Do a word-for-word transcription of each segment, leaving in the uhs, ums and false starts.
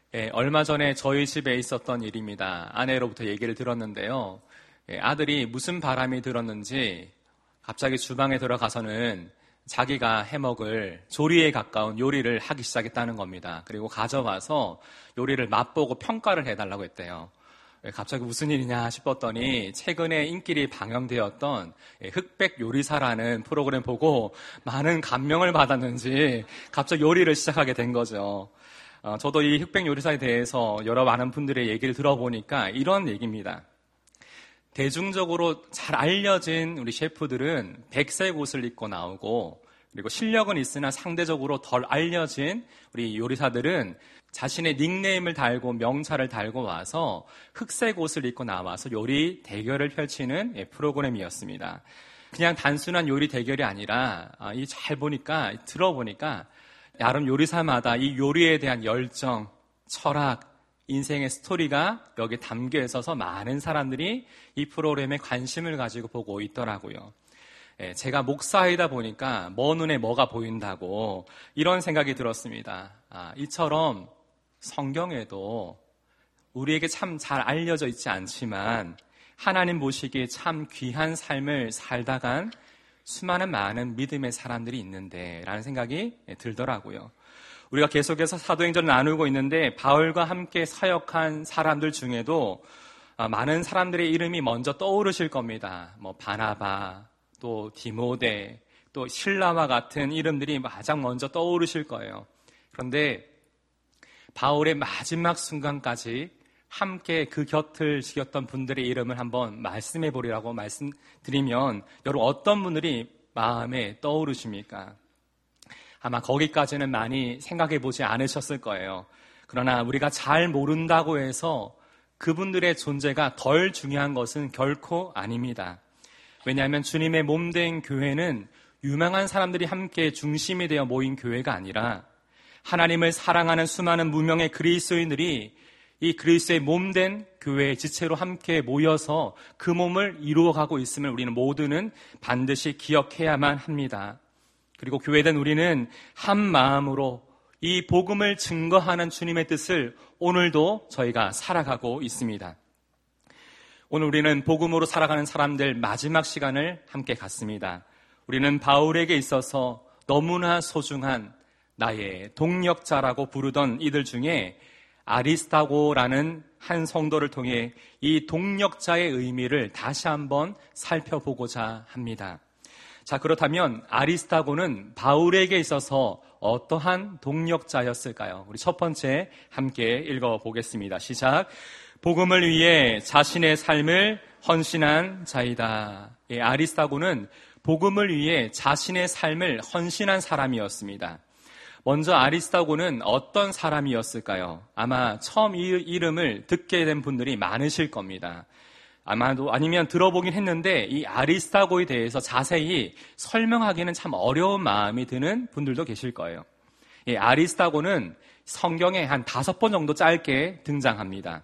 예, 얼마 전에 저희 집에 있었던 일입니다. 아내로부터 얘기를 들었는데요. 예, 아들이 무슨 바람이 들었는지 갑자기 주방에 들어가서는 자기가 해먹을 조리에 가까운 요리를 하기 시작했다는 겁니다. 그리고 가져와서 요리를 맛보고 평가를 해달라고 했대요. 예, 갑자기 무슨 일이냐 싶었더니 최근에 인기리 방영되었던 예, 흑백 요리사라는 프로그램 보고 많은 감명을 받았는지 갑자기 요리를 시작하게 된 거죠. 어, 저도 이 흑백 요리사에 대해서 여러 많은 분들의 얘기를 들어보니까 이런 얘기입니다. 대중적으로 잘 알려진 우리 셰프들은 백색 옷을 입고 나오고, 그리고 실력은 있으나 상대적으로 덜 알려진 우리 요리사들은 자신의 닉네임을 달고 명찰을 달고 와서 흑색 옷을 입고 나와서 요리 대결을 펼치는 프로그램이었습니다. 그냥 단순한 요리 대결이 아니라 이 잘 보니까 들어보니까 나름 요리사마다 이 요리에 대한 열정, 철학, 인생의 스토리가 여기에 담겨 있어서 많은 사람들이 이 프로그램에 관심을 가지고 보고 있더라고요. 예, 제가 목사이다 보니까 뭐 눈에 뭐가 보인다고 이런 생각이 들었습니다. 아, 이처럼 성경에도 우리에게 참 잘 알려져 있지 않지만 하나님 보시기에 참 귀한 삶을 살다간 수많은 많은 믿음의 사람들이 있는데 라는 생각이 들더라고요. 우리가 계속해서 사도행전을 나누고 있는데 바울과 함께 사역한 사람들 중에도 많은 사람들의 이름이 먼저 떠오르실 겁니다. 뭐 바나바, 또 디모데, 또 실라와 같은 이름들이 가장 먼저 떠오르실 거예요. 그런데 바울의 마지막 순간까지 함께 그 곁을 지켰던 분들의 이름을 한번 말씀해 보리라고 말씀드리면 여러분 어떤 분들이 마음에 떠오르십니까? 아마 거기까지는 많이 생각해 보지 않으셨을 거예요. 그러나 우리가 잘 모른다고 해서 그분들의 존재가 덜 중요한 것은 결코 아닙니다. 왜냐하면 주님의 몸된 교회는 유명한 사람들이 함께 중심이 되어 모인 교회가 아니라 하나님을 사랑하는 수많은 무명의 그리스도인들이 이 그리스도의 몸된 교회의 지체로 함께 모여서 그 몸을 이루어가고 있음을 우리는 모두는 반드시 기억해야만 합니다. 그리고 교회된 우리는 한 마음으로 이 복음을 증거하는 주님의 뜻을 오늘도 저희가 살아가고 있습니다. 오늘 우리는 복음으로 살아가는 사람들 마지막 시간을 함께 갖습니다. 우리는 바울에게 있어서 너무나 소중한 나의 동력자라고 부르던 이들 중에 아리스타고라는 한 성도를 통해 이 동력자의 의미를 다시 한번 살펴보고자 합니다. 자, 그렇다면 아리스타고는 바울에게 있어서 어떠한 동력자였을까요? 우리 첫 번째 함께 읽어보겠습니다. 시작. 복음을 위해 자신의 삶을 헌신한 자이다. 예, 아리스타고는 복음을 위해 자신의 삶을 헌신한 사람이었습니다. 먼저 아리스타고는 어떤 사람이었을까요? 아마 처음 이 이름을 듣게 된 분들이 많으실 겁니다. 아마도 아니면 들어보긴 했는데 이 아리스타고에 대해서 자세히 설명하기는 참 어려운 마음이 드는 분들도 계실 거예요. 이 아리스타고는 성경에 한 다섯 번 정도 짧게 등장합니다.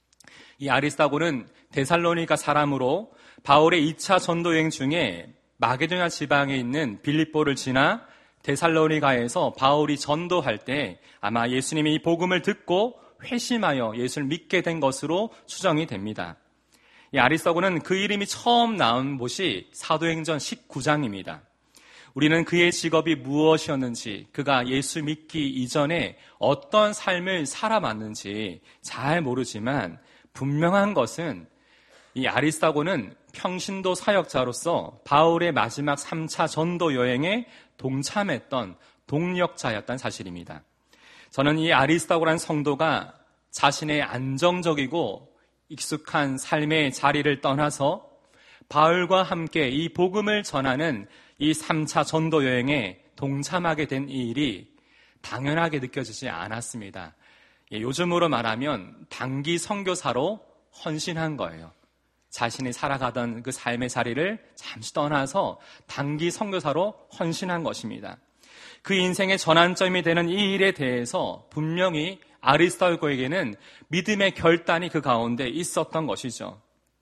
이 아리스타고는 데살로니가 사람으로 바울의 이 차 전도 여행 중에 마게도냐 지방에 있는 빌립보를 지나 데살로니가에서 바울이 전도할 때 아마 예수님이 이 복음을 듣고 회심하여 예수를 믿게 된 것으로 추정이 됩니다. 이 아리스타고는 그 이름이 처음 나온 곳이 사도행전 십구 장입니다. 우리는 그의 직업이 무엇이었는지, 그가 예수 믿기 이전에 어떤 삶을 살아왔는지 잘 모르지만 분명한 것은 이 아리스타고는 평신도 사역자로서 바울의 마지막 삼 차 전도 여행에 동참했던 동력자였다는 사실입니다. 저는 이 아리스타고라는 성도가 자신의 안정적이고 익숙한 삶의 자리를 떠나서 바울과 함께 이 복음을 전하는 이 삼 차 전도 여행에 동참하게 된 이 일이 당연하게 느껴지지 않았습니다. 예, 요즘으로 말하면 단기 선교사로 헌신한 거예요. 자신이 살아가던 그 삶의 자리를 잠시 떠나서 단기 선교사로 헌신한 것입니다. 그 인생의 전환점이 되는 이 일에 대해서 분명히 아리스타고에게는 믿음의 결단이 그 가운데 있었던 것이죠.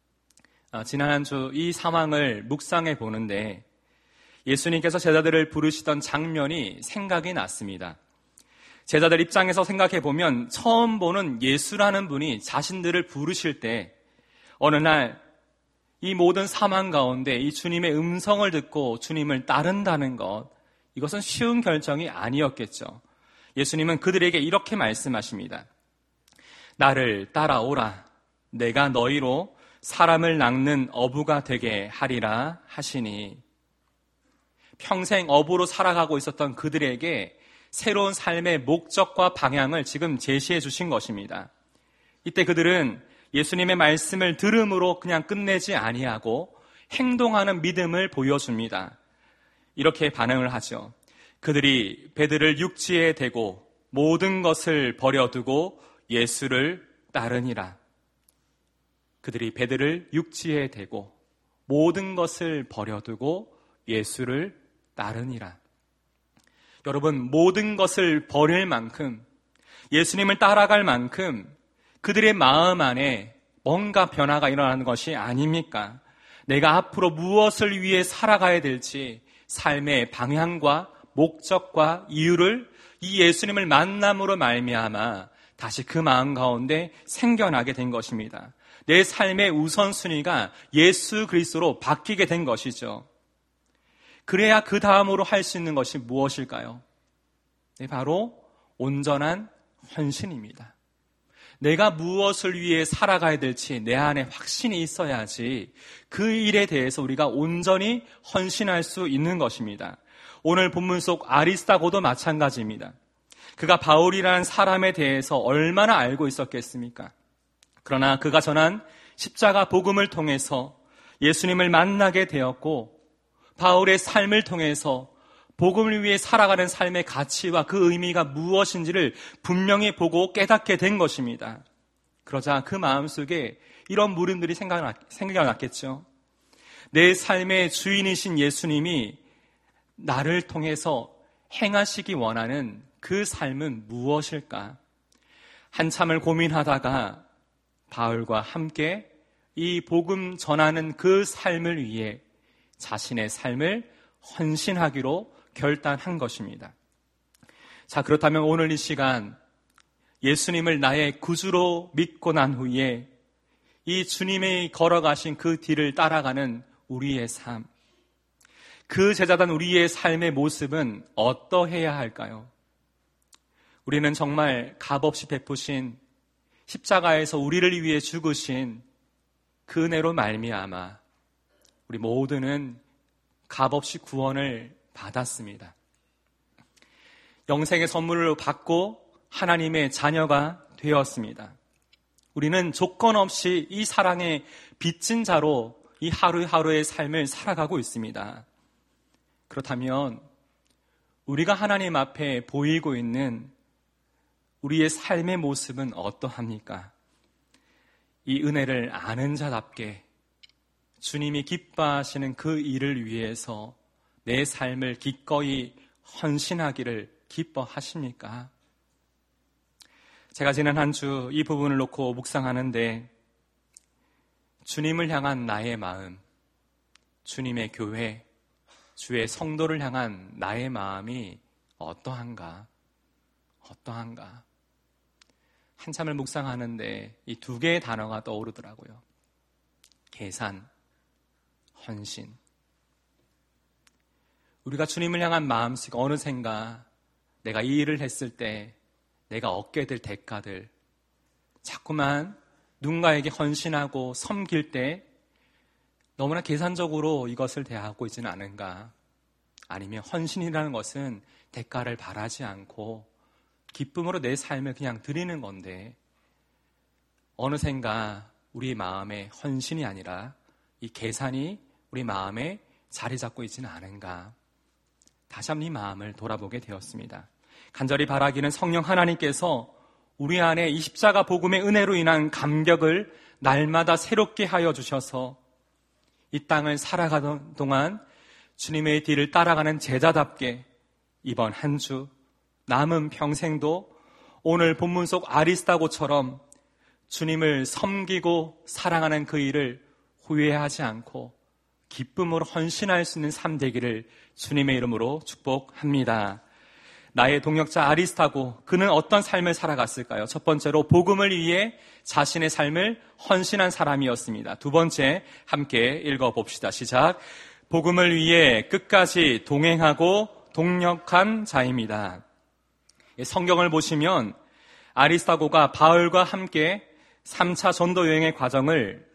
아, 지난 한 주 이 상황을 묵상해 보는데 예수님께서 제자들을 부르시던 장면이 생각이 났습니다. 제자들 입장에서 생각해 보면 처음 보는 예수라는 분이 자신들을 부르실 때 어느 날 이 모든 사망 가운데 이 주님의 음성을 듣고 주님을 따른다는 것, 이것은 쉬운 결정이 아니었겠죠. 예수님은 그들에게 이렇게 말씀하십니다. 나를 따라오라. 내가 너희로 사람을 낚는 어부가 되게 하리라 하시니, 평생 어부로 살아가고 있었던 그들에게 새로운 삶의 목적과 방향을 지금 제시해 주신 것입니다. 이때 그들은 예수님의 말씀을 들음으로 그냥 끝내지 아니하고 행동하는 믿음을 보여줍니다. 이렇게 반응을 하죠. 그들이 배들을 육지에 대고 모든 것을 버려두고 예수를 따르니라. 그들이 배들을 육지에 대고 모든 것을 버려두고 예수를 따르니라. 여러분, 모든 것을 버릴 만큼, 예수님을 따라갈 만큼 그들의 마음 안에 뭔가 변화가 일어나는 것이 아닙니까? 내가 앞으로 무엇을 위해 살아가야 될지 삶의 방향과 목적과 이유를 이 예수님을 만남으로 말미암아 다시 그 마음 가운데 생겨나게 된 것입니다. 내 삶의 우선순위가 예수 그리스도로 바뀌게 된 것이죠. 그래야 그 다음으로 할 수 있는 것이 무엇일까요? 네, 바로 온전한 헌신입니다. 내가 무엇을 위해 살아가야 될지 내 안에 확신이 있어야지 그 일에 대해서 우리가 온전히 헌신할 수 있는 것입니다. 오늘 본문 속 아리스다고도 마찬가지입니다. 그가 바울이라는 사람에 대해서 얼마나 알고 있었겠습니까? 그러나 그가 전한 십자가 복음을 통해서 예수님을 만나게 되었고, 바울의 삶을 통해서 복음을 위해 살아가는 삶의 가치와 그 의미가 무엇인지를 분명히 보고 깨닫게 된 것입니다. 그러자 그 마음속에 이런 물음들이 생겨났겠죠. 내 삶의 주인이신 예수님이 나를 통해서 행하시기 원하는 그 삶은 무엇일까? 한참을 고민하다가 바울과 함께 이 복음 전하는 그 삶을 위해 자신의 삶을 헌신하기로 결단한 것입니다. 자, 그렇다면 오늘 이 시간 예수님을 나의 구주로 믿고 난 후에 이 주님이 걸어가신 그 뒤를 따라가는 우리의 삶, 그 제자단 우리의 삶의 모습은 어떠해야 할까요? 우리는 정말 값없이 베푸신 십자가에서 우리를 위해 죽으신 그 은혜로 말미암아 우리 모두는 값없이 구원을 받았습니다. 영생의 선물을 받고 하나님의 자녀가 되었습니다. 우리는 조건 없이 이 사랑의 빚진 자로 이 하루하루의 삶을 살아가고 있습니다. 그렇다면 우리가 하나님 앞에 보이고 있는 우리의 삶의 모습은 어떠합니까? 이 은혜를 아는 자답게 주님이 기뻐하시는 그 일을 위해서 내 삶을 기꺼이 헌신하기를 기뻐하십니까? 제가 지난 한 주 이 부분을 놓고 묵상하는데 주님을 향한 나의 마음, 주님의 교회, 주의 성도를 향한 나의 마음이 어떠한가? 어떠한가? 한참을 묵상하는데 이 두 개의 단어가 떠오르더라고요. 계산, 헌신. 우리가 주님을 향한 마음씩 어느샌가 내가 이 일을 했을 때 내가 얻게 될 대가들, 자꾸만 누군가에게 헌신하고 섬길 때 너무나 계산적으로 이것을 대하고 있지는 않은가? 아니면 헌신이라는 것은 대가를 바라지 않고 기쁨으로 내 삶을 그냥 드리는 건데 어느샌가 우리 마음에 헌신이 아니라 이 계산이 우리 마음에 자리 잡고 있지는 않은가? 다시 한번 이 마음을 돌아보게 되었습니다. 간절히 바라기는 성령 하나님께서 우리 안에 이 십자가 복음의 은혜로 인한 감격을 날마다 새롭게 하여 주셔서 이 땅을 살아가던 동안 주님의 뒤를 따라가는 제자답게 이번 한 주 남은 평생도 오늘 본문 속 아리스다고처럼 주님을 섬기고 사랑하는 그 일을 후회하지 않고 기쁨으로 헌신할 수 있는 삶 되기를 주님의 이름으로 축복합니다. 나의 동역자 아리스타고, 그는 어떤 삶을 살아갔을까요? 첫 번째로 복음을 위해 자신의 삶을 헌신한 사람이었습니다. 두 번째, 함께 읽어봅시다. 시작. 복음을 위해 끝까지 동행하고 동력한 자입니다. 성경을 보시면 아리스타고가 바울과 함께 삼 차 전도 여행의 과정을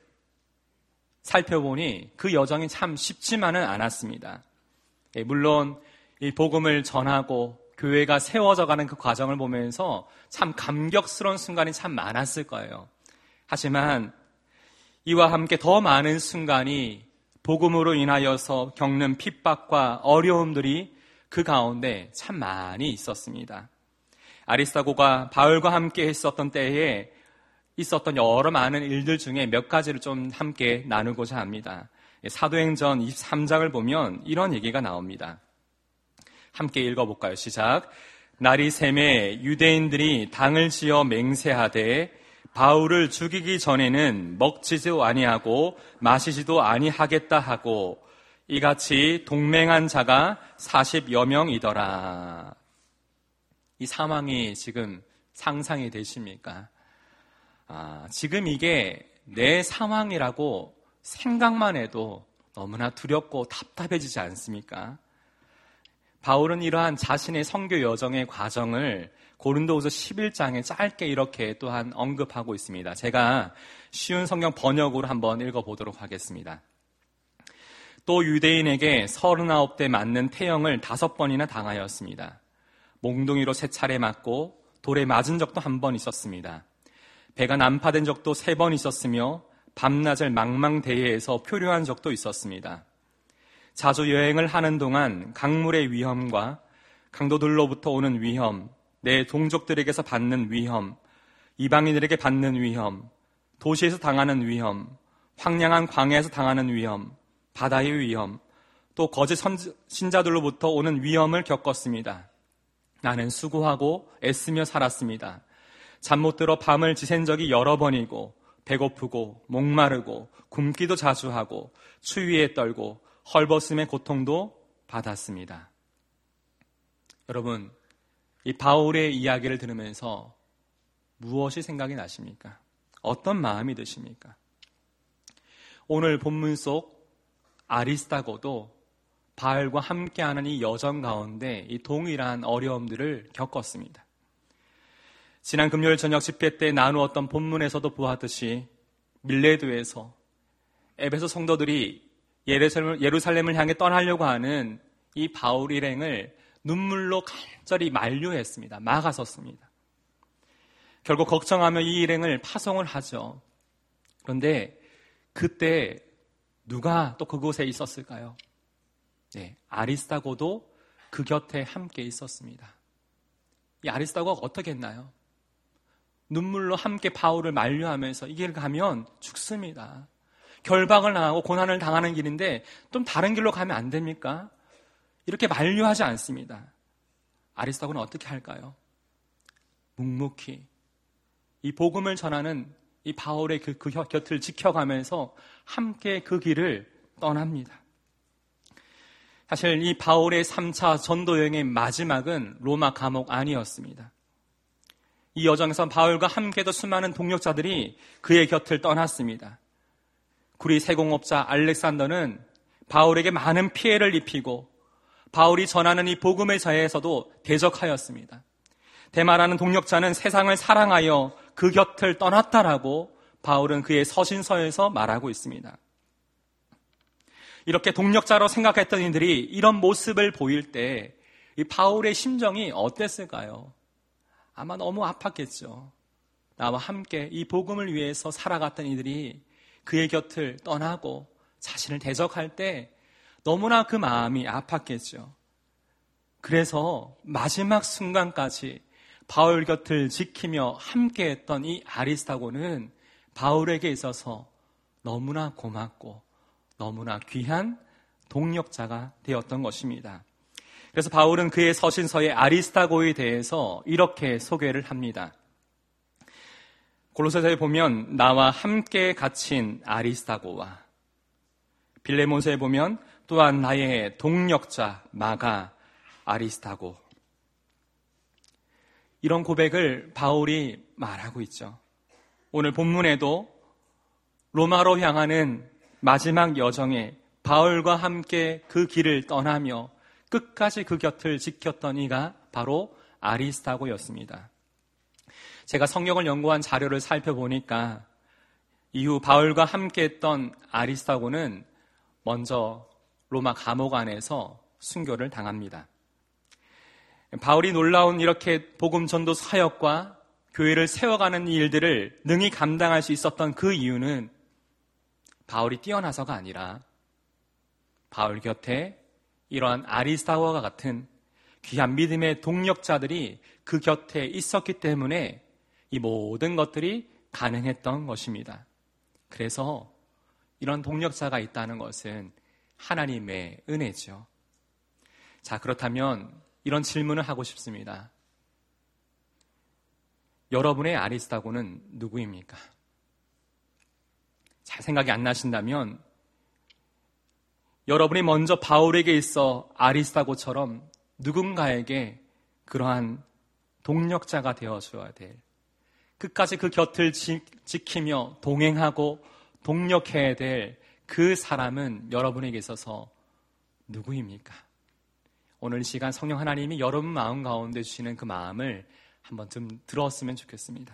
살펴보니 그 여정이 참 쉽지만은 않았습니다. 물론 이 복음을 전하고 교회가 세워져가는 그 과정을 보면서 참 감격스러운 순간이 참 많았을 거예요. 하지만 이와 함께 더 많은 순간이 복음으로 인하여서 겪는 핍박과 어려움들이 그 가운데 참 많이 있었습니다. 아리스타고가 바울과 함께 했었던 때에 있었던 여러 많은 일들 중에 몇 가지를 좀 함께 나누고자 합니다. 사도행전 이십삼 장을 보면 이런 얘기가 나옵니다. 함께 읽어볼까요? 시작. 날이 새매 유대인들이 당을 지어 맹세하되 바울을 죽이기 전에는 먹지도 아니하고 마시지도 아니하겠다 하고 이같이 동맹한 자가 사십여 명이더라. 이 상황이 지금 상상이 되십니까? 아, 지금 이게 내 상황이라고 생각만 해도 너무나 두렵고 답답해지지 않습니까? 바울은 이러한 자신의 선교 여정의 과정을 고린도후서 십일 장에 짧게 이렇게 또한 언급하고 있습니다. 제가 쉬운 성경 번역으로 한번 읽어보도록 하겠습니다. 또 유대인에게 서른아홉 대 맞는 태형을 다섯 번이나 당하였습니다. 몽둥이로 세 차례 맞고 돌에 맞은 적도 한 번 있었습니다. 배가 난파된 적도 세 번 있었으며 밤낮을 망망대해에서 표류한 적도 있었습니다. 자주 여행을 하는 동안 강물의 위험과 강도들로부터 오는 위험, 내 동족들에게서 받는 위험, 이방인들에게 받는 위험, 도시에서 당하는 위험, 황량한 광야에서 당하는 위험, 바다의 위험, 또 거짓 신자들로부터 오는 위험을 겪었습니다. 나는 수고하고 애쓰며 살았습니다. 잠 못 들어 밤을 지샌 적이 여러 번이고 배고프고 목마르고 굶기도 자주 하고 추위에 떨고 헐벗음의 고통도 받았습니다. 여러분, 이 바울의 이야기를 들으면서 무엇이 생각이 나십니까? 어떤 마음이 드십니까? 오늘 본문 속 아리스타고도 바울과 함께하는 이 여정 가운데 이 동일한 어려움들을 겪었습니다. 지난 금요일 저녁 집회 때 나누었던 본문에서도 보았듯이 밀레도에서 에베소 성도들이 예루살렘을 향해 떠나려고 하는 이 바울 일행을 눈물로 간절히 만류했습니다. 막아섰습니다. 결국 걱정하며 이 일행을 파송을 하죠. 그런데 그때 누가 또 그곳에 있었을까요? 네, 아리스타고도 그 곁에 함께 있었습니다. 이 아리스타고가 어떻게 했나요? 눈물로 함께 바울을 만류하면서 이 길 가면 죽습니다. 결박을 당하고 고난을 당하는 길인데 좀 다른 길로 가면 안 됩니까? 이렇게 만류하지 않습니다. 아리스타고는 어떻게 할까요? 묵묵히 이 복음을 전하는 이 바울의 그, 그 곁을 지켜가면서 함께 그 길을 떠납니다. 사실 이 바울의 삼 차 전도 여행의 마지막은 로마 감옥 안이었습니다. 이 여정에서 바울과 함께도 수많은 동역자들이 그의 곁을 떠났습니다. 구리 세공업자 알렉산더는 바울에게 많은 피해를 입히고 바울이 전하는 이 복음의 자리에서도 대적하였습니다. 데마라는 동역자는 세상을 사랑하여 그 곁을 떠났다라고 바울은 그의 서신서에서 말하고 있습니다. 이렇게 동역자로 생각했던 이들이 이런 모습을 보일 때 이 바울의 심정이 어땠을까요? 아마 너무 아팠겠죠. 나와 함께 이 복음을 위해서 살아갔던 이들이 그의 곁을 떠나고 자신을 대적할 때 너무나 그 마음이 아팠겠죠. 그래서 마지막 순간까지 바울 곁을 지키며 함께했던 이 아리스타고는 바울에게 있어서 너무나 고맙고 너무나 귀한 동역자가 되었던 것입니다. 그래서 바울은 그의 서신서에 아리스타고에 대해서 이렇게 소개를 합니다. 골로새서에 보면 나와 함께 갇힌 아리스타고와 빌레몬서에 보면 또한 나의 동역자 마가 아리스타고, 이런 고백을 바울이 말하고 있죠. 오늘 본문에도 로마로 향하는 마지막 여정에 바울과 함께 그 길을 떠나며 끝까지 그 곁을 지켰던 이가 바로 아리스타고였습니다. 제가 성경을 연구한 자료를 살펴보니까 이후 바울과 함께 했던 아리스타고는 먼저 로마 감옥 안에서 순교를 당합니다. 바울이 놀라운 이렇게 복음 전도 사역과 교회를 세워가는 일들을 능히 감당할 수 있었던 그 이유는 바울이 뛰어나서가 아니라 바울 곁에 이러한 아리스타고와 같은 귀한 믿음의 동력자들이 그 곁에 있었기 때문에 이 모든 것들이 가능했던 것입니다. 그래서 이런 동력자가 있다는 것은 하나님의 은혜죠. 자, 그렇다면 이런 질문을 하고 싶습니다. 여러분의 아리스타고는 누구입니까? 잘 생각이 안 나신다면 여러분이 먼저 바울에게 있어 아리스타고처럼 누군가에게 그러한 동력자가 되어줘야 될, 끝까지 그 곁을 지, 지키며 동행하고 동력해야 될 그 사람은 여러분에게 있어서 누구입니까? 오늘 이 시간 성령 하나님이 여러분 마음 가운데 주시는 그 마음을 한번 좀 들었으면 좋겠습니다.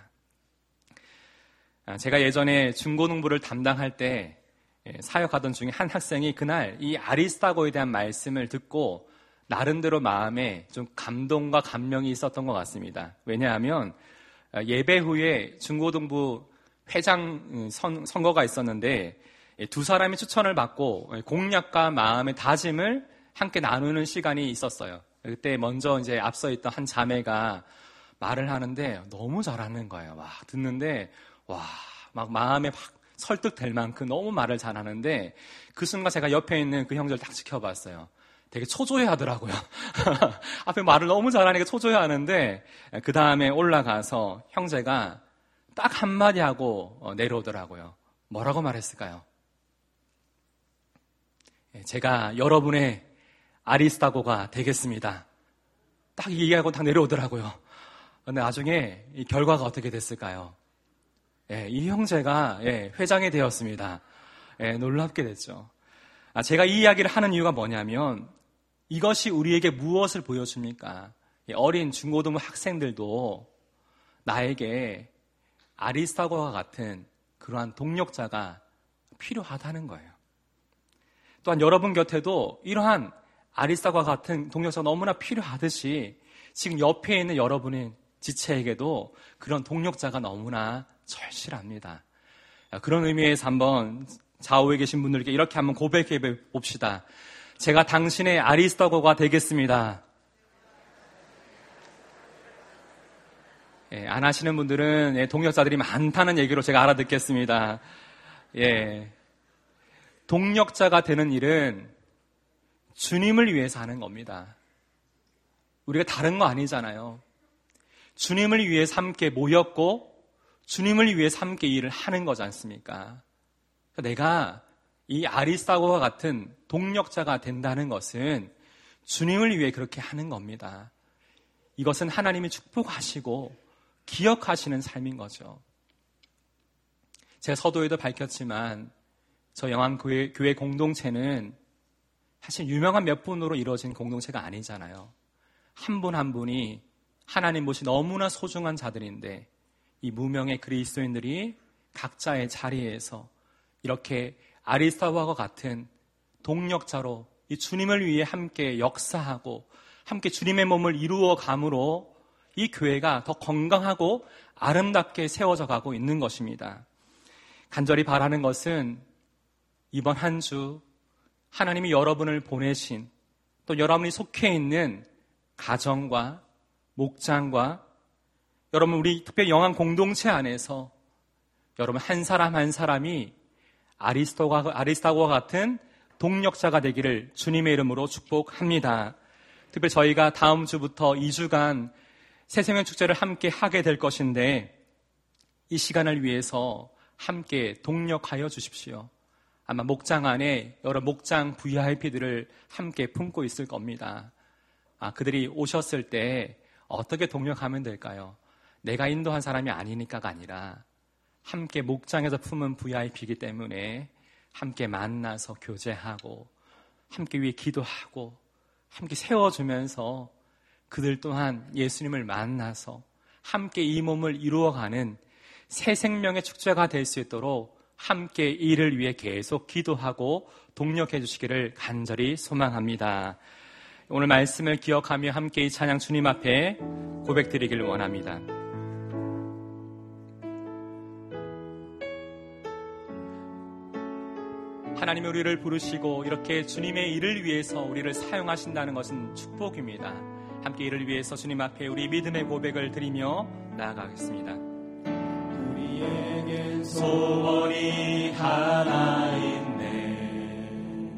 제가 예전에 중고등부를 담당할 때 사역하던 중에 한 학생이 그날 이 아리스타고에 대한 말씀을 듣고 나름대로 마음에 좀 감동과 감명이 있었던 것 같습니다. 왜냐하면 예배 후에 중고등부 회장 선, 선거가 있었는데 두 사람이 추천을 받고 공약과 마음의 다짐을 함께 나누는 시간이 있었어요. 그때 먼저 이제 앞서 있던 한 자매가 말을 하는데 너무 잘하는 거예요. 와, 듣는데 와, 막 마음에 막 설득될 만큼 너무 말을 잘하는데 그 순간 제가 옆에 있는 그 형제를 딱 지켜봤어요. 되게 초조해 하더라고요. 앞에 말을 너무 잘하니까 초조해 하는데 그 다음에 올라가서 형제가 딱 한마디 하고 내려오더라고요. 뭐라고 말했을까요? 제가 여러분의 아리스타고가 되겠습니다. 딱 얘기하고 딱 내려오더라고요. 근데 나중에 이 결과가 어떻게 됐을까요? 예, 이 형제가 예, 회장이 되었습니다. 예, 놀랍게 됐죠. 아, 제가 이 이야기를 하는 이유가 뭐냐면 이것이 우리에게 무엇을 보여줍니까? 어린 중고등부 학생들도 나에게 아리스타고와 같은 그러한 동력자가 필요하다는 거예요. 또한 여러분 곁에도 이러한 아리스타고와 같은 동력자가 너무나 필요하듯이 지금 옆에 있는 여러분의 지체에게도 그런 동력자가 너무나 절실합니다. 그런 의미에서 한번 좌우에 계신 분들께 이렇게 한번 고백해 봅시다. 제가 당신의 아리스타고가 되겠습니다. 예, 안 하시는 분들은 예, 동력자들이 많다는 얘기로 제가 알아듣겠습니다. 예, 동력자가 되는 일은 주님을 위해서 하는 겁니다. 우리가 다른 거 아니잖아요. 주님을 위해서 함께 모였고 주님을 위해서 함께 일을 하는 거지 않습니까? 내가 이 아리스타고와 같은 동력자가 된다는 것은 주님을 위해 그렇게 하는 겁니다. 이것은 하나님이 축복하시고 기억하시는 삶인 거죠. 제가 서두에도 밝혔지만 저 영암교회 교회 공동체는 사실 유명한 몇 분으로 이루어진 공동체가 아니잖아요. 한 분 한 분이 하나님 보시 너무나 소중한 자들인데 이 무명의 그리스도인들이 각자의 자리에서 이렇게 아리스타고와 같은 동력자로 이 주님을 위해 함께 역사하고 함께 주님의 몸을 이루어 감으로 이 교회가 더 건강하고 아름답게 세워져 가고 있는 것입니다. 간절히 바라는 것은 이번 한 주 하나님이 여러분을 보내신 또 여러분이 속해 있는 가정과 목장과 여러분 우리 특별히 영암 공동체 안에서 여러분 한 사람 한 사람이 아리스타고와, 아리스타고와 같은 동력자가 되기를 주님의 이름으로 축복합니다. 특별히 저희가 다음 주부터 이 주간 새생명 축제를 함께 하게 될 것인데 이 시간을 위해서 함께 동력하여 주십시오. 아마 목장 안에 여러 목장 브이아이피들을 함께 품고 있을 겁니다. 아, 그들이 오셨을 때 어떻게 동력하면 될까요? 내가 인도한 사람이 아니니까가 아니라 함께 목장에서 품은 브이아이피이기 때문에 함께 만나서 교제하고 함께 위해 기도하고 함께 세워주면서 그들 또한 예수님을 만나서 함께 이 몸을 이루어가는 새 생명의 축제가 될 수 있도록 함께 이를 위해 계속 기도하고 동력해 주시기를 간절히 소망합니다. 오늘 말씀을 기억하며 함께 이 찬양 주님 앞에 고백드리길 원합니다. 하나님이 우리를 부르시고 이렇게 주님의 일을 위해서 우리를 사용하신다는 것은 축복입니다. 함께 이를 위해서 주님 앞에 우리 믿음의 고백을 드리며 나아가겠습니다. 우리에겐 소원이 하나 있네.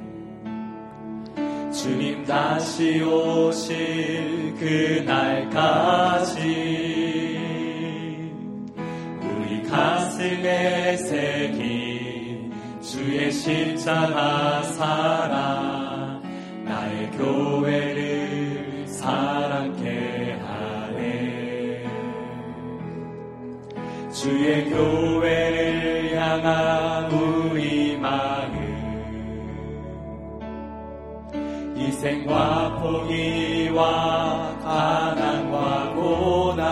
주님 다시 오실 그날까지 우리 가슴에 새긴 주의 십자가 사랑 나의 교회를 사랑케 하네. 주의 교회를 향한 우리 마음 희생과 포기와 가난과 고난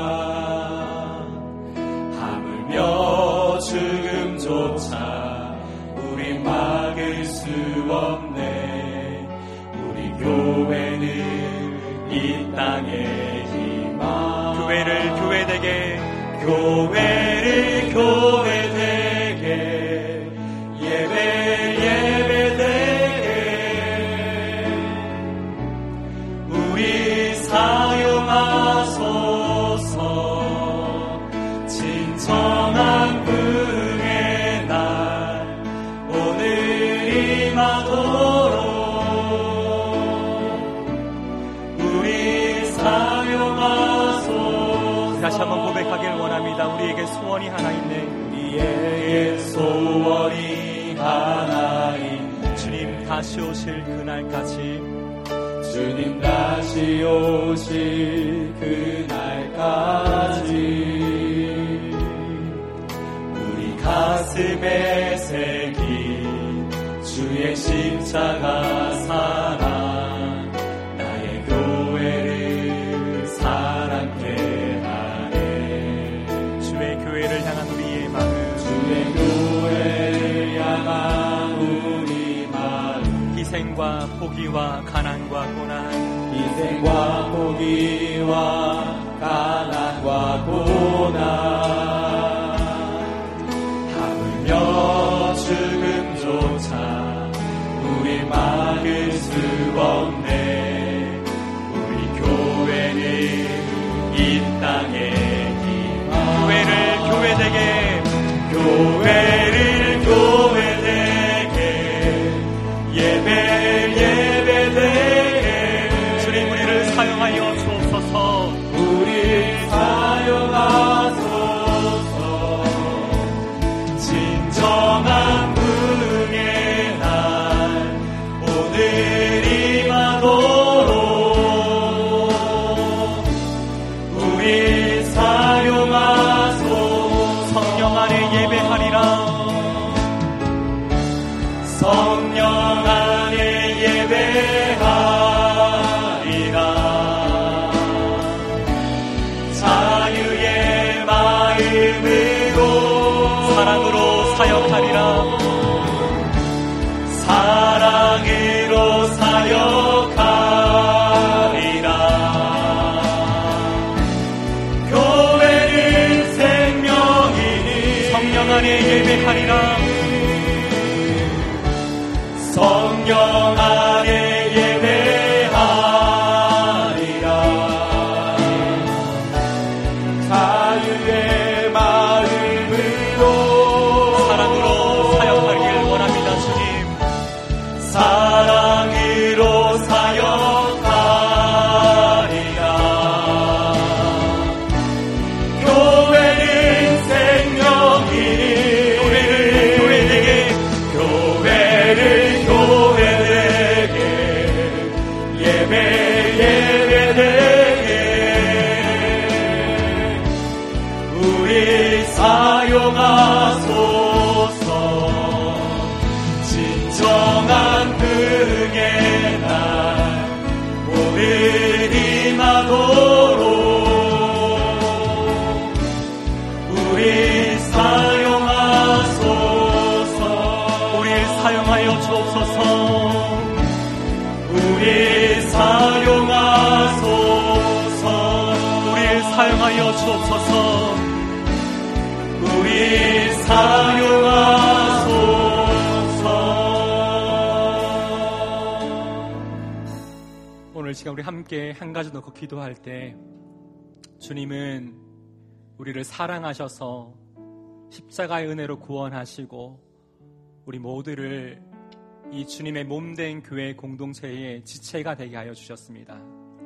하물며 죽음조차 우리 막을 수 없네. 우리 교회는 이 땅의 희망. 교회를 교회되게 교회를 교회되게 예배 예배되게 우리 사용하소서. 진정한 부흥의 날 오늘 임하도록 우리 사용하소서. 다시 한번 고백하길 원합니다. 우리에게 소원이 하나 있네. 우리에게 소원이 하나 있네. 주님 다시 오실 그날까지 주님 다시 오실 그날까지 우리 가슴에 새긴 주의 십자가 사랑 나의 교회를 사랑케 하네. 주의 교회를 향한 우리의 마음 주의 교회를 향한 우리 마음 희생과 포기와 가난과 고난 희생과 포기와 가난과 고난 하물며 죽음조차 우리 막을 수 없네. 우리 교회는 이 땅의 희망. 교회를 교회되게 교회를 교회되게 예배 예배되게 주님 우리를 사용하여 주옵소서. 우리 사용하소서. 진정한 부흥의 날 오늘 임하도록 우리 사용하소서. 성령 안에 예배하리라. 성령 안에 예배하리라. 자유의 마음으로 사랑으로 사역하리라. 사랑으로 사역하리라. 교회는 생명이니 성령 안에 예배하리라. 성령 안에 예배하리라. 자유의 마음으로 사랑으로 사역하길 원합니다. 주님 사랑으로 사역하리라. 교회는 생명이니 교회를 우리 사용하소서. 진정한 그의 날 오늘 임하도록 우리 사용하소서. 우리를 사용하여 주옵소서. 우리 사용하소서. 우리를 사용하여 주옵소서. 우리 사용하소서. 오늘 시간 우리 함께 한 가지 놓고 기도할 때, 주님은 우리를 사랑하셔서 십자가의 은혜로 구원하시고 우리 모두를 이 주님의 몸된 교회 공동체의 지체가 되게 하여 주셨습니다.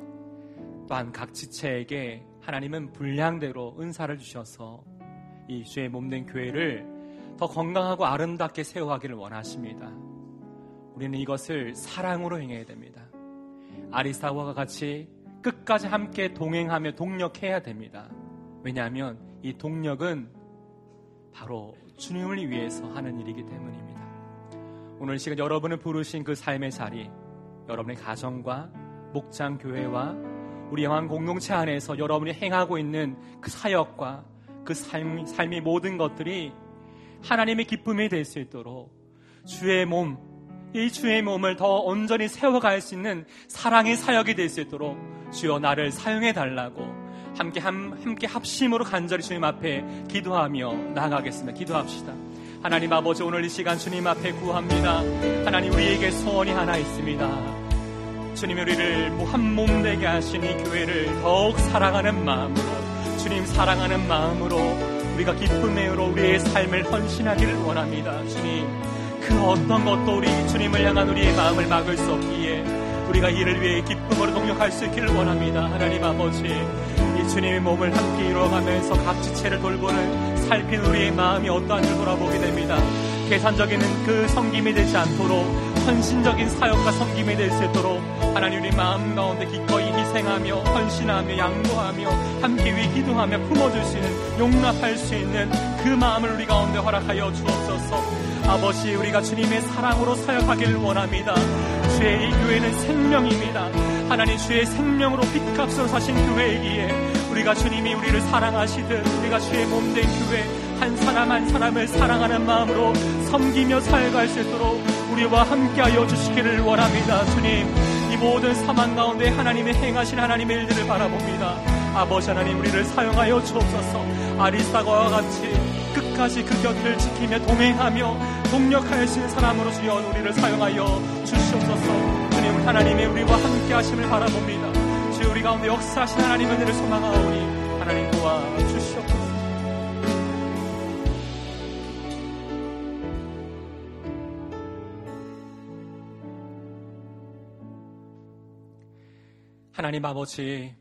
또한 각 지체에게 하나님은 분량대로 은사를 주셔서 이 주의 몸된 교회를 더 건강하고 아름답게 세워가기를 원하십니다. 우리는 이것을 사랑으로 행해야 됩니다. 아리스타고와 같이 끝까지 함께 동행하며 동력해야 됩니다. 왜냐하면 이 동력은 바로 주님을 위해서 하는 일이기 때문입니다. 오늘 시간 여러분을 부르신 그 삶의 자리, 여러분의 가정과 목장교회와 우리 영안 공동체 안에서 여러분이 행하고 있는 그 사역과 그 삶, 삶의 모든 것들이 하나님의 기쁨이 될 수 있도록 주의 몸, 이 주의 몸을 더 온전히 세워갈 수 있는 사랑의 사역이 될 수 있도록 주여 나를 사용해 달라고 함께, 함, 함께 합심으로 간절히 주님 앞에 기도하며 나아가겠습니다. 기도합시다. 하나님 아버지, 오늘 이 시간 주님 앞에 구합니다. 하나님, 우리에게 소원이 하나 있습니다. 주님, 우리를 한 몸 되게 하신 이 교회를 더욱 사랑하는 마음으로, 주님 사랑하는 마음으로 우리가 기쁨으로 우리의 삶을 헌신하기를 원합니다. 주님, 그 어떤 것도 우리 주님을 향한 우리의 마음을 막을 수 없기에 우리가 이를 위해 기쁨으로 동력할 수 있기를 원합니다. 하나님 아버지, 이 주님의 몸을 함께 이루어가면서 각 지체를 돌보는 살핀 우리의 마음이 어떠한지 돌아보게 됩니다. 계산적인 그 섬김이 되지 않도록 헌신적인 사역과 섬김이 될 수 있도록 하나님, 우리 마음 가운데 기꺼이 희생하며 헌신하며 양보하며 함께 위해 기도하며 품어줄 수 있는, 용납할 수 있는 그 마음을 우리 가운데 허락하여 주옵소서. 아버지, 우리가 주님의 사랑으로 사역하기를 원합니다. 주의 이 교회는 생명입니다. 하나님, 주의 생명으로 핏값으로 사신 교회이기에 우리가 주님이 우리를 사랑하시듯 우리가 주의 몸된 교회 한 사람 한 사람을 사랑하는 마음으로 섬기며 살아갈 수 있도록 우리와 함께하여 주시기를 원합니다. 주님, 이 모든 사망 가운데 하나님의 행하신 하나님의 일들을 바라봅니다. 아버지 하나님, 우리를 사용하여 주옵소서. 아리스타고와 같이 끝까지 그 곁을 지키며 동행하며 동력할 수 있는 사람으로 주여 우리를 사용하여 주시옵소서. 주님, 하나님의 우리와 함께 하심을 바라봅니다. 주여, 우리 가운데 역사하신 하나님의 은혜를 소망하오니 하나님 도와주시옵소서. 하나님 아버지,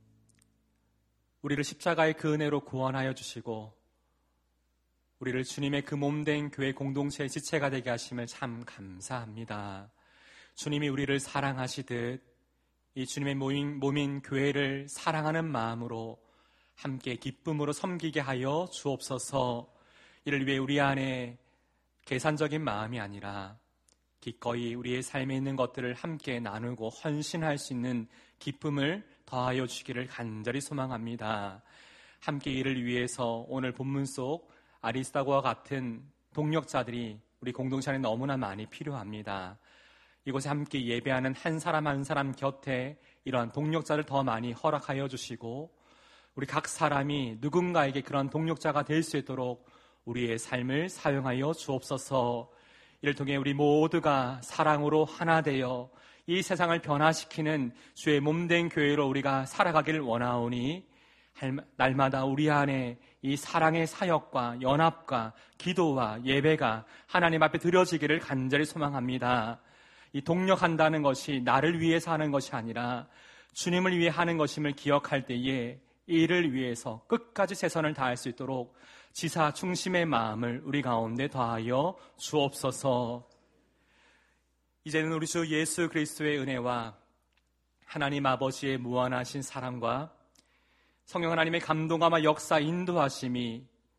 우리를 십자가의 그 은혜로 구원하여 주시고 우리를 주님의 그 몸된 교회 공동체의 지체가 되게 하심을 참 감사합니다. 주님이 우리를 사랑하시듯 이 주님의 몸인, 몸인 교회를 사랑하는 마음으로 함께 기쁨으로 섬기게 하여 주옵소서. 이를 위해 우리 안에 계산적인 마음이 아니라 기꺼이 우리의 삶에 있는 것들을 함께 나누고 헌신할 수 있는 기쁨을 더하여 주시기를 간절히 소망합니다. 함께 이를 위해서 오늘 본문 속 아리스타고와 같은 동력자들이 우리 공동체 안에 너무나 많이 필요합니다. 이곳에 함께 예배하는 한 사람 한 사람 곁에 이러한 동력자를 더 많이 허락하여 주시고 우리 각 사람이 누군가에게 그런 동력자가 될 수 있도록 우리의 삶을 사용하여 주옵소서. 이를 통해 우리 모두가 사랑으로 하나 되어 이 세상을 변화시키는 주의 몸된 교회로 우리가 살아가기를 원하오니 날마다 우리 안에 이 사랑의 사역과 연합과 기도와 예배가 하나님 앞에 드려지기를 간절히 소망합니다. 이 동력한다는 것이 나를 위해서 하는 것이 아니라 주님을 위해 하는 것임을 기억할 때에 이를 위해서 끝까지 최선을 다할 수 있도록 지사 중심의 마음을 우리 가운데 더하여 주옵소서. 이제는 우리 주 예수 그리스도의 은혜와 하나님 아버지의 무한하신 사랑과 성령 하나님의 감동과 역사 인도하심이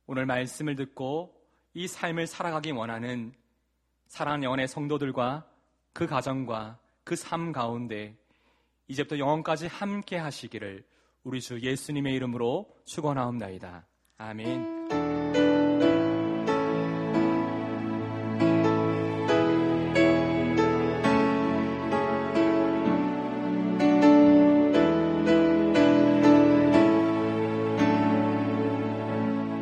오늘 말씀을 듣고 이 삶을 살아가기 원하는 사랑하는 영혼의 성도들과 그 가정과 그 삶 가운데 이제부터 영원까지 함께 하시기를 우리 주 예수님의 이름으로 축원하옵나이다. 아멘.